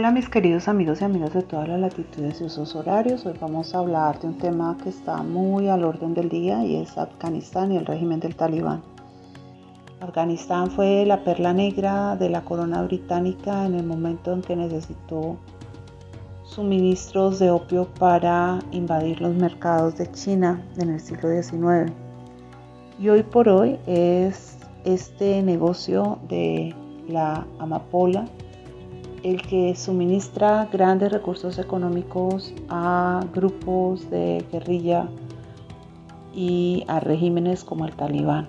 Hola mis queridos amigos y amigas de todas las latitudes y usos horarios. Hoy vamos a hablar de un tema que está muy al orden del día y es Afganistán y el régimen del Talibán. Afganistán fue la perla negra de la corona británica en el momento en que necesitó suministros de opio para invadir los mercados de China en el siglo XIX. Y hoy por hoy es este negocio de la amapola el que suministra grandes recursos económicos a grupos de guerrilla y a regímenes como el Talibán.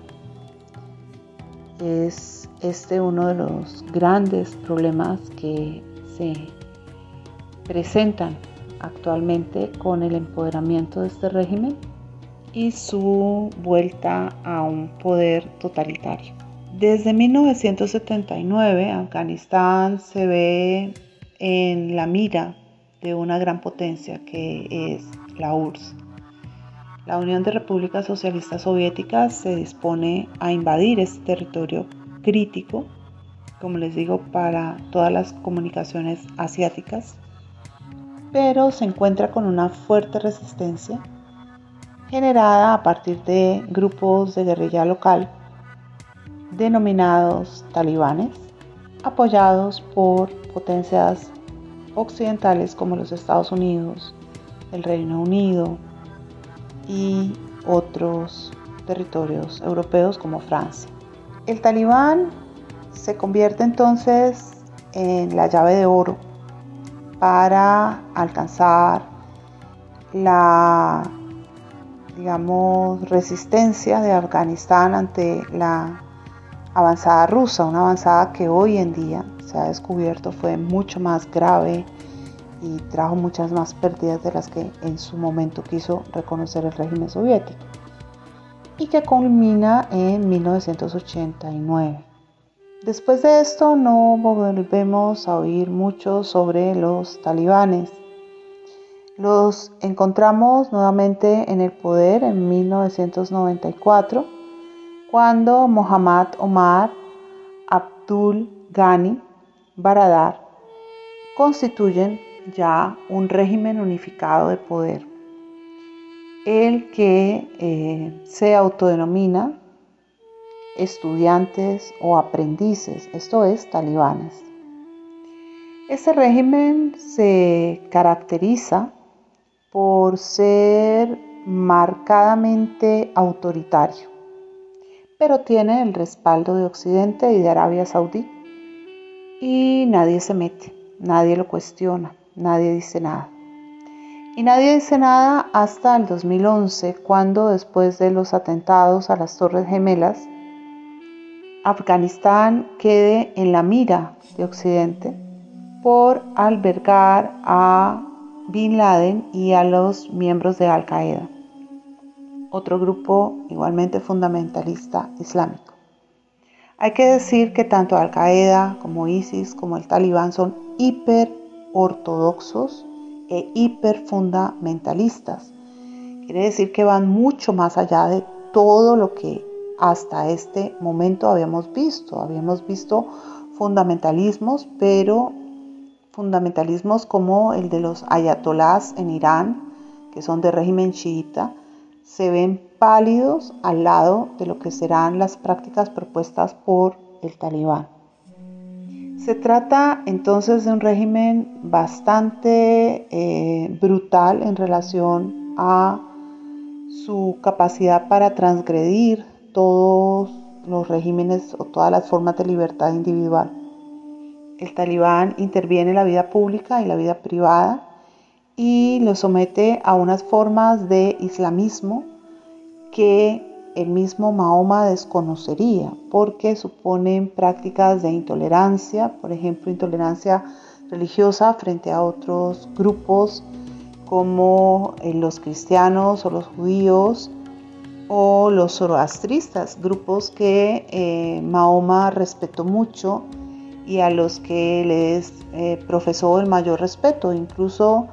Es uno de los grandes problemas que se presentan actualmente con el empoderamiento de este régimen y su vuelta a un poder totalitario. Desde 1979, Afganistán se ve en la mira de una gran potencia que es la URSS. La Unión de Repúblicas Socialistas Soviéticas se dispone a invadir este territorio crítico, como les digo, para todas las comunicaciones asiáticas, pero se encuentra con una fuerte resistencia generada a partir de grupos de guerrilla local denominados talibanes, apoyados por potencias occidentales como los Estados Unidos, el Reino Unido y otros territorios europeos como Francia. El Talibán se convierte entonces en la llave de oro para alcanzar la, resistencia de Afganistán ante la avanzada rusa, una avanzada que hoy en día se ha descubierto fue mucho más grave y trajo muchas más pérdidas de las que en su momento quiso reconocer el régimen soviético y que culmina en 1989. Después de esto no volvemos a oír mucho sobre los talibanes. Los encontramos nuevamente en el poder en 1994 cuando Mohammad Omar Abdul Ghani Baradar constituyen ya un régimen unificado de poder, el que se autodenomina estudiantes o aprendices, esto es, talibanes. Este régimen se caracteriza por ser marcadamente autoritario, pero tiene el respaldo de Occidente y de Arabia Saudí y nadie se mete, nadie lo cuestiona, nadie dice nada. Y nadie dice nada hasta el 2011, cuando después de los atentados a las Torres Gemelas, Afganistán quede en la mira de Occidente por albergar a Bin Laden y a los miembros de Al Qaeda, otro grupo igualmente fundamentalista islámico. Hay que decir que tanto Al Qaeda como ISIS como el Talibán son hiper ortodoxos e hiper fundamentalistas. Quiere decir que van mucho más allá de todo lo que hasta este momento habíamos visto. Habíamos visto fundamentalismos, pero fundamentalismos como el de los ayatolás en Irán, que son de régimen chiita, se ven pálidos al lado de lo que serán las prácticas propuestas por el Talibán. Se trata entonces de un régimen bastante brutal en relación a su capacidad para transgredir todos los regímenes o todas las formas de libertad individual. El Talibán interviene en la vida pública y la vida privada y lo somete a unas formas de islamismo que el mismo Mahoma desconocería, porque suponen prácticas de intolerancia, por ejemplo, intolerancia religiosa frente a otros grupos como los cristianos o los judíos o los zoroastristas, grupos que Mahoma respetó mucho y a los que les profesó el mayor respeto, incluso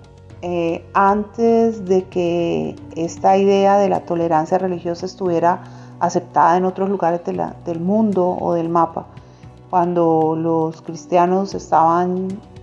antes de que esta idea de la tolerancia religiosa estuviera aceptada en otros lugares del mundo o del mapa. Cuando los cristianos estaban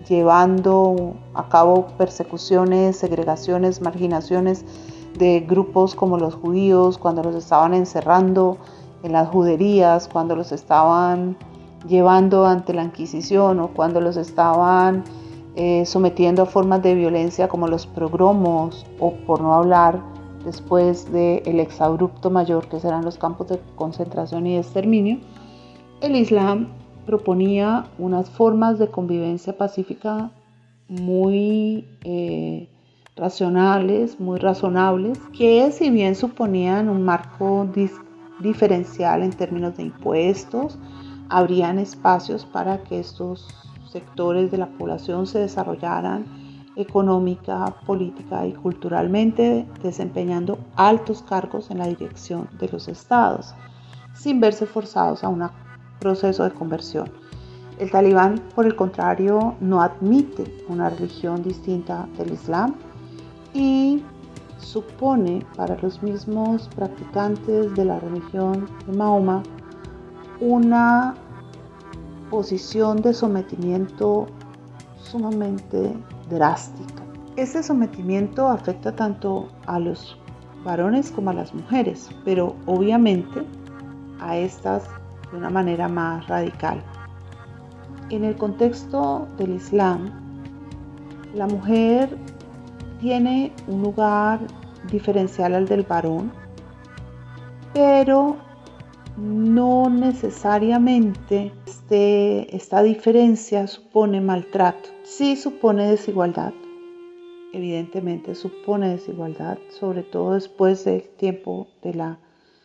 llevando a cabo persecuciones, segregaciones, marginaciones de grupos como los judíos, cuando los estaban encerrando en las juderías, cuando los estaban llevando ante la Inquisición o cuando los estaban sometiendo a formas de violencia como los pogromos, o por no hablar después del exabrupto mayor, que serán los campos de concentración y de exterminio. El Islam proponía unas formas de convivencia pacífica muy racionales, muy razonables, que si bien suponían un marco diferencial en términos de impuestos, habrían espacios para que estos sectores de la población se desarrollaran económica, política y culturalmente, desempeñando altos cargos en la dirección de los estados, sin verse forzados a un proceso de conversión. El talibán, por el contrario, no admite una religión distinta del Islam y supone para los mismos practicantes de la religión de Mahoma una posición de sometimiento sumamente drástica. Este sometimiento afecta tanto a los varones como a las mujeres, pero obviamente a estas de una manera más radical. En el contexto del Islam, la mujer tiene un lugar diferencial al del varón, pero no necesariamente esta diferencia supone maltrato. Sí supone desigualdad, evidentemente supone desigualdad, sobre todo después del tiempo de la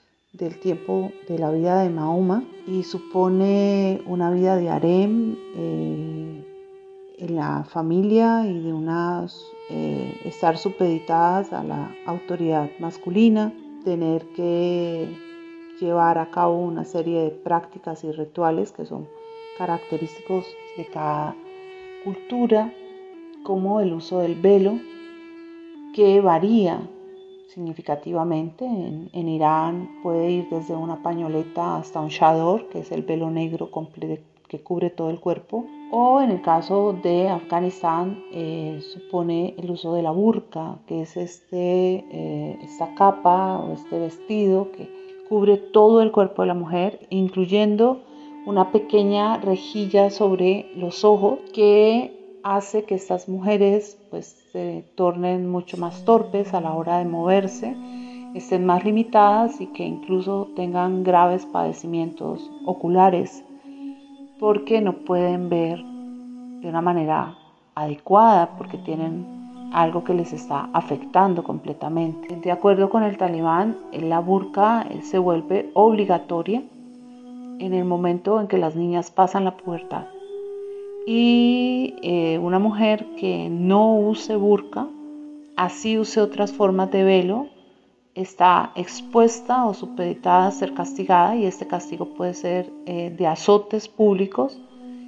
vida de Mahoma, y supone una vida de harem en la familia y de estar supeditadas a la autoridad masculina, tener que llevar a cabo una serie de prácticas y rituales que son característicos de cada cultura, como el uso del velo, que varía significativamente. En Irán puede ir desde una pañoleta hasta un chador, que es el velo negro que cubre todo el cuerpo, o en el caso de Afganistán supone el uso de la burka, que es esta capa o este vestido que cubre todo el cuerpo de la mujer, incluyendo una pequeña rejilla sobre los ojos que hace que estas mujeres se tornen mucho más torpes a la hora de moverse, estén más limitadas y que incluso tengan graves padecimientos oculares porque no pueden ver de una manera adecuada, porque tienen algo que les está afectando completamente. De acuerdo con el talibán, la burka se vuelve obligatoria en el momento en que las niñas pasan la pubertad. Y una mujer que no use burka, así use otras formas de velo, está expuesta o supeditada a ser castigada, y este castigo puede ser de azotes públicos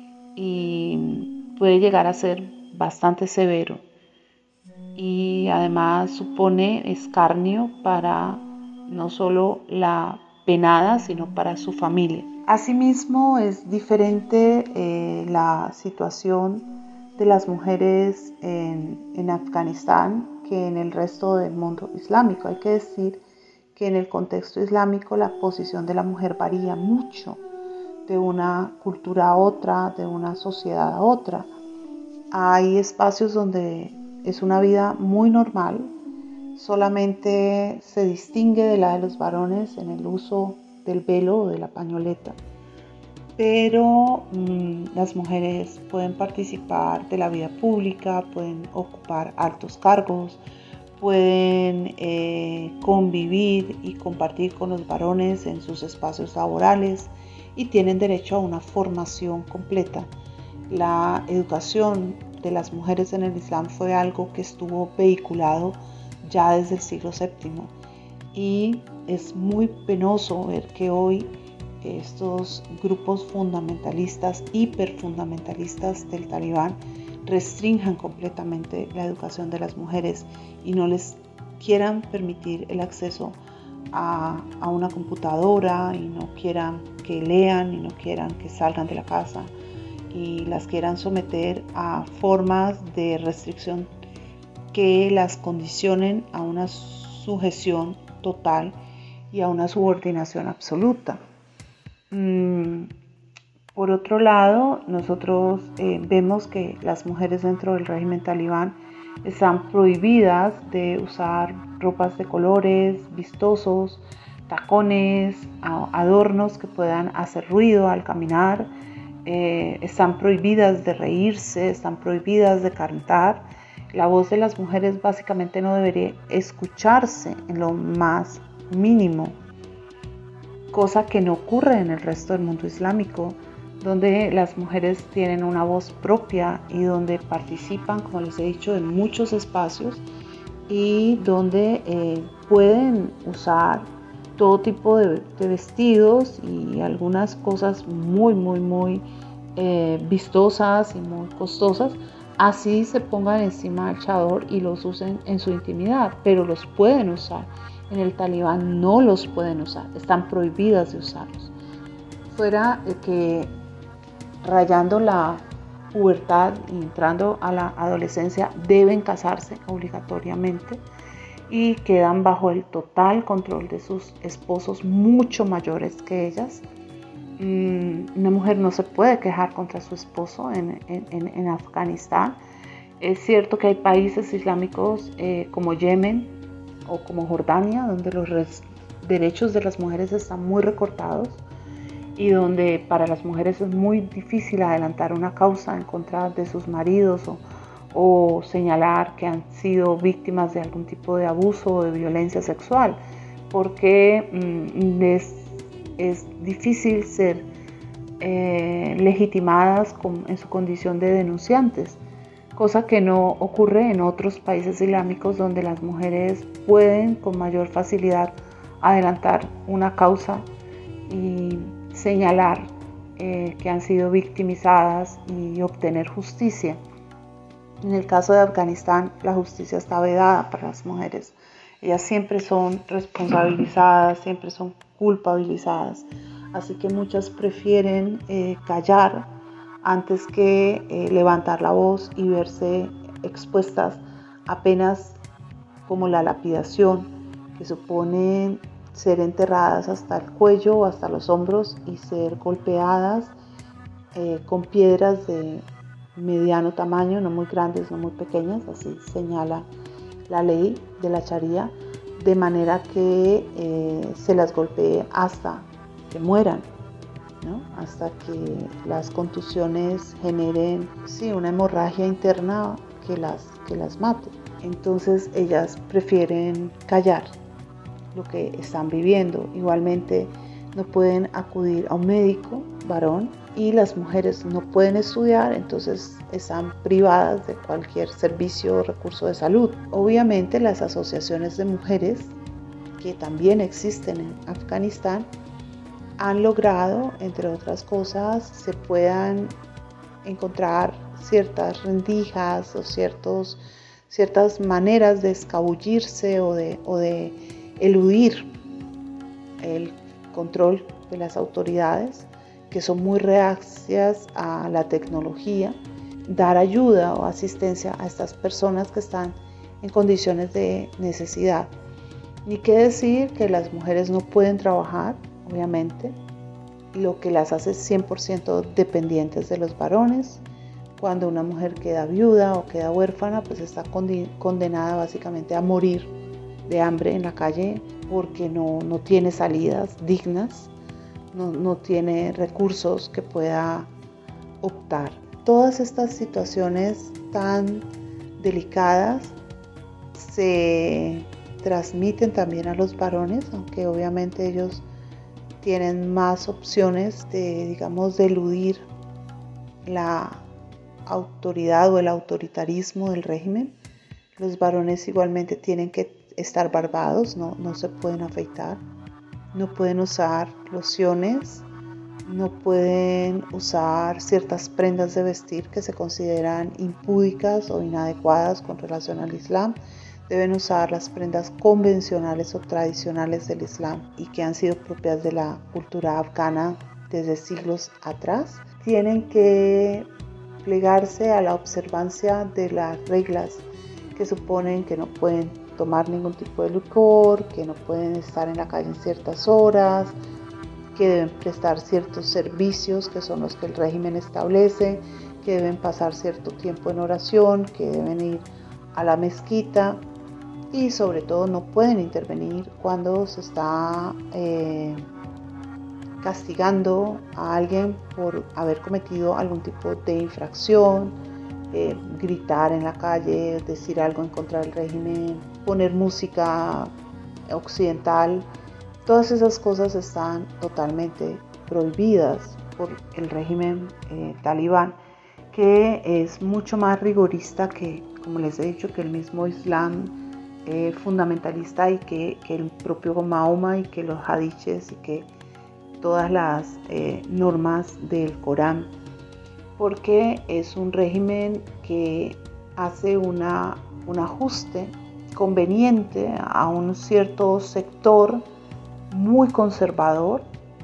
y puede llegar a ser bastante severo. Y además supone escarnio para no solo la penada, sino para su familia. Asimismo, es diferente la situación de las mujeres en Afganistán que en el resto del mundo islámico. Hay que decir que en el contexto islámico la posición de la mujer varía mucho de una cultura a otra, de una sociedad a otra. Hay espacios donde es una vida muy normal, solamente se distingue de la de los varones en el uso del velo o de la pañoleta, pero las mujeres pueden participar de la vida pública, pueden ocupar altos cargos, pueden convivir y compartir con los varones en sus espacios laborales y tienen derecho a una formación completa. La educación de las mujeres en el Islam fue algo que estuvo vehiculado ya desde el siglo VII, y es muy penoso ver que hoy estos grupos fundamentalistas, hiperfundamentalistas del talibán, restrinjan completamente la educación de las mujeres y no les quieran permitir el acceso a una computadora, y no quieran que lean, y no quieran que salgan de la casa, y las quieran someter a formas de restricción que las condicionen a una sujeción total y a una subordinación absoluta. Por otro lado, nosotros vemos que las mujeres dentro del régimen talibán están prohibidas de usar ropas de colores vistosos, tacones, adornos que puedan hacer ruido al caminar. Están prohibidas de reírse, están prohibidas de cantar. La voz de las mujeres básicamente no debería escucharse en lo más mínimo, cosa que no ocurre en el resto del mundo islámico, donde las mujeres tienen una voz propia y donde participan, como les he dicho, en muchos espacios y donde pueden usar todo tipo de vestidos y algunas cosas muy vistosas y muy costosas, así se pongan encima del chador y los usen en su intimidad, pero los pueden usar. En el Talibán no los pueden usar, están prohibidas de usarlos. Fuera de que rayando la pubertad y entrando a la adolescencia deben casarse obligatoriamente y quedan bajo el total control de sus esposos mucho mayores que ellas. Una mujer no se puede quejar contra su esposo en Afganistán. Es cierto que hay países islámicos como Yemen o como Jordania, donde los derechos de las mujeres están muy recortados y donde para las mujeres es muy difícil adelantar una causa en contra de sus maridos o señalar que han sido víctimas de algún tipo de abuso o de violencia sexual, porque es difícil ser legitimadas en su condición de denunciantes, cosa que no ocurre en otros países islámicos donde las mujeres pueden con mayor facilidad adelantar una causa y señalar que han sido victimizadas y obtener justicia. En el caso de Afganistán, la justicia está vedada para las mujeres. Ellas siempre son responsabilizadas, siempre son culpabilizadas. Así que muchas prefieren callar antes que levantar la voz y verse expuestas a penas como la lapidación, que suponen ser enterradas hasta el cuello o hasta los hombros y ser golpeadas con piedras de mediano tamaño, no muy grandes, no muy pequeñas, así señala la ley de la Sharia, de manera que se las golpee hasta que mueran, ¿no? Hasta que las contusiones generen una hemorragia interna que las mate. Entonces ellas prefieren callar lo que están viviendo. Igualmente no pueden acudir a un médico varón y las mujeres no pueden estudiar, entonces están privadas de cualquier servicio o recurso de salud. Obviamente las asociaciones de mujeres, que también existen en Afganistán, han logrado, entre otras cosas, se puedan encontrar ciertas rendijas o ciertas maneras de escabullirse o de eludir el control de las autoridades, que son muy reacias a la tecnología, dar ayuda o asistencia a estas personas que están en condiciones de necesidad. Ni qué decir que las mujeres no pueden trabajar, obviamente, lo que las hace 100% dependientes de los varones. Cuando una mujer queda viuda o queda huérfana, pues está condenada básicamente a morir de hambre en la calle porque no tiene salidas dignas, no tiene recursos que pueda optar. Todas estas situaciones tan delicadas se transmiten también a los varones, aunque obviamente ellos tienen más opciones de eludir la autoridad o el autoritarismo del régimen. Los varones igualmente tienen que estar barbados, no se pueden afeitar, no pueden usar lociones, no pueden usar ciertas prendas de vestir que se consideran impúdicas o inadecuadas con relación al Islam. Deben usar las prendas convencionales o tradicionales del Islam y que han sido propias de la cultura afgana desde siglos atrás. tienen que plegarse a la observancia de las reglas que suponen que no pueden tomar ningún tipo de licor, que no pueden estar en la calle en ciertas horas, que deben prestar ciertos servicios que son los que el régimen establece, que deben pasar cierto tiempo en oración, que deben ir a la mezquita y sobre todo no pueden intervenir cuando se está castigando a alguien por haber cometido algún tipo de infracción, gritar en la calle, decir algo en contra del régimen, poner música occidental. Todas esas cosas están totalmente prohibidas por el régimen talibán, que es mucho más rigorista que, como les he dicho, que el mismo Islam fundamentalista y que el propio Mahoma y que los hadices y que todas las normas del Corán, porque es un régimen que hace un ajuste conveniente a un cierto sector muy conservador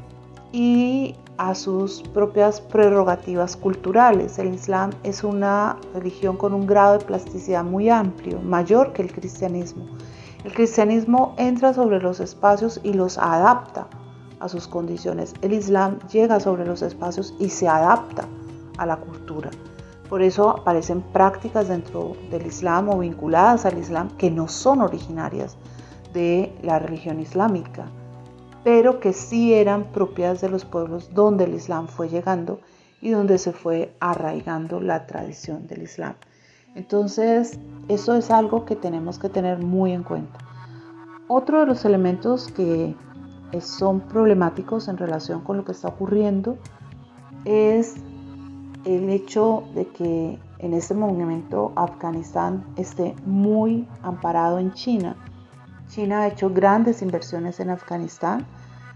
y a sus propias prerrogativas culturales. El Islam es una religión con un grado de plasticidad muy amplio, mayor que el cristianismo. El cristianismo entra sobre los espacios y los adapta a sus condiciones. El Islam llega sobre los espacios y se adapta a la cultura. Por eso aparecen prácticas dentro del Islam o vinculadas al Islam que no son originarias de la religión islámica, pero que sí eran propias de los pueblos donde el Islam fue llegando y donde se fue arraigando la tradición del Islam. Entonces, eso es algo que tenemos que tener muy en cuenta. Otro de los elementos que son problemáticos en relación con lo que está ocurriendo es el hecho de que en este momento Afganistán esté muy amparado en China. China ha hecho grandes inversiones en Afganistán.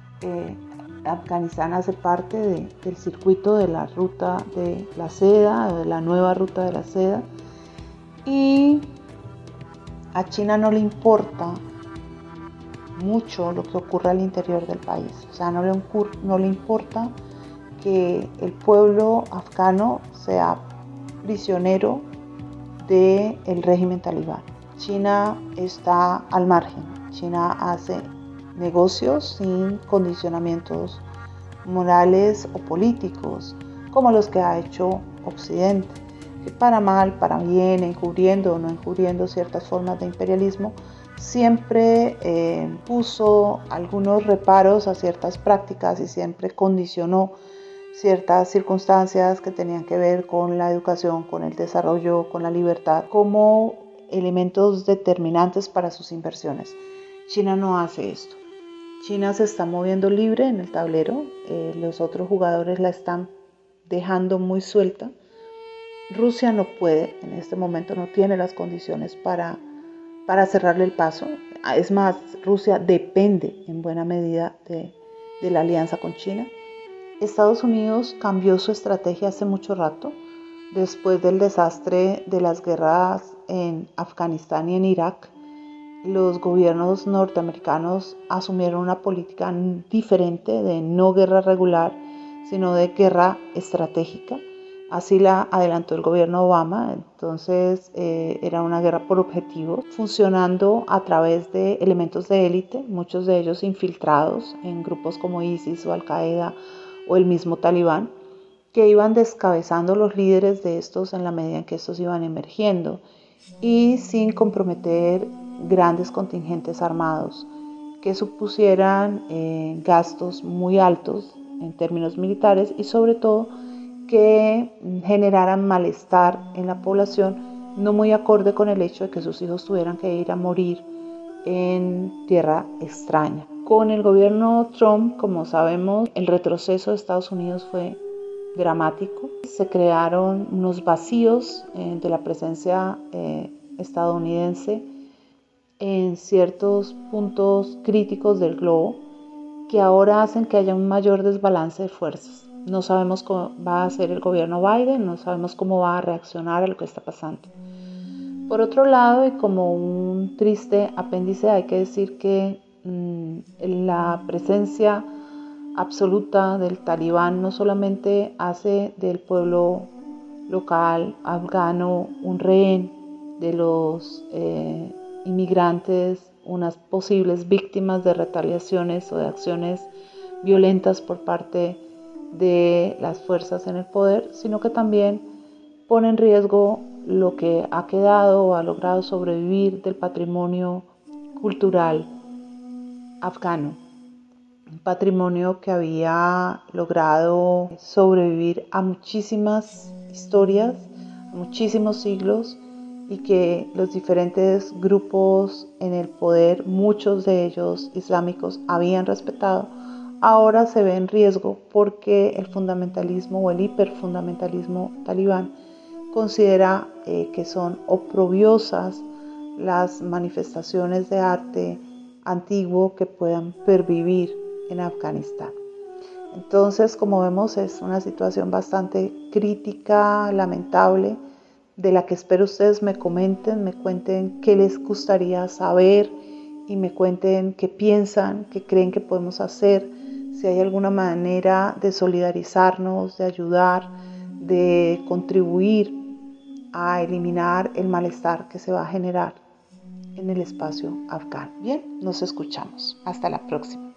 Afganistán hace parte del circuito de la ruta de la seda, de la nueva ruta de la seda, y a China no le importa mucho lo que ocurra al interior del país. O sea, no le importa que el pueblo afgano sea prisionero del régimen talibán. China está al margen. China hace negocios sin condicionamientos morales o políticos como los que ha hecho Occidente, que para mal, para bien, encubriendo o no encubriendo ciertas formas de imperialismo, siempre puso algunos reparos a ciertas prácticas y siempre condicionó ciertas circunstancias que tenían que ver con la educación, con el desarrollo, con la libertad, como elementos determinantes para sus inversiones. China no hace esto. China se está moviendo libre en el tablero, los otros jugadores la están dejando muy suelta. Rusia no puede, en este momento no tiene las condiciones para cerrarle el paso. Es más, Rusia depende en buena medida de la alianza con China. Estados Unidos cambió su estrategia hace mucho rato, después del desastre de las guerras en Afganistán y en Irak. Los gobiernos norteamericanos asumieron una política diferente de no guerra regular, sino de guerra estratégica. Así la adelantó el gobierno Obama. Entonces era una guerra por objetivos, funcionando a través de elementos de élite, muchos de ellos infiltrados en grupos como ISIS o Al-Qaeda o el mismo Talibán, que iban descabezando los líderes de estos en la medida en que estos iban emergiendo y sin comprometer grandes contingentes armados que supusieran gastos muy altos en términos militares y sobre todo que generaran malestar en la población, no muy acorde con el hecho de que sus hijos tuvieran que ir a morir en tierra extraña. Con el gobierno Trump, como sabemos, el retroceso de Estados Unidos fue dramático. Se crearon unos vacíos de la presencia estadounidense en ciertos puntos críticos del globo que ahora hacen que haya un mayor desbalance de fuerzas. No sabemos cómo va a ser el gobierno Biden, no sabemos cómo va a reaccionar a lo que está pasando. Por otro lado, y como un triste apéndice, hay que decir que la presencia absoluta del talibán no solamente hace del pueblo local afgano un rehén, de los inmigrantes unas posibles víctimas de retaliaciones o de acciones violentas por parte de las fuerzas en el poder, sino que también pone en riesgo lo que ha quedado o ha logrado sobrevivir del patrimonio cultural afgano. Un patrimonio que había logrado sobrevivir a muchísimas historias, a muchísimos siglos, y que los diferentes grupos en el poder, muchos de ellos islámicos, habían respetado, ahora se ve en riesgo porque el fundamentalismo o el hiperfundamentalismo talibán considera que son oprobiosas las manifestaciones de arte antiguo que puedan pervivir en Afganistán. Entonces, como vemos, es una situación bastante crítica, lamentable, de la que espero ustedes me cuenten qué les gustaría saber y me cuenten qué piensan, qué creen que podemos hacer, si hay alguna manera de solidarizarnos, de ayudar, de contribuir a eliminar el malestar que se va a generar en el espacio afgano. Bien, nos escuchamos. Hasta la próxima.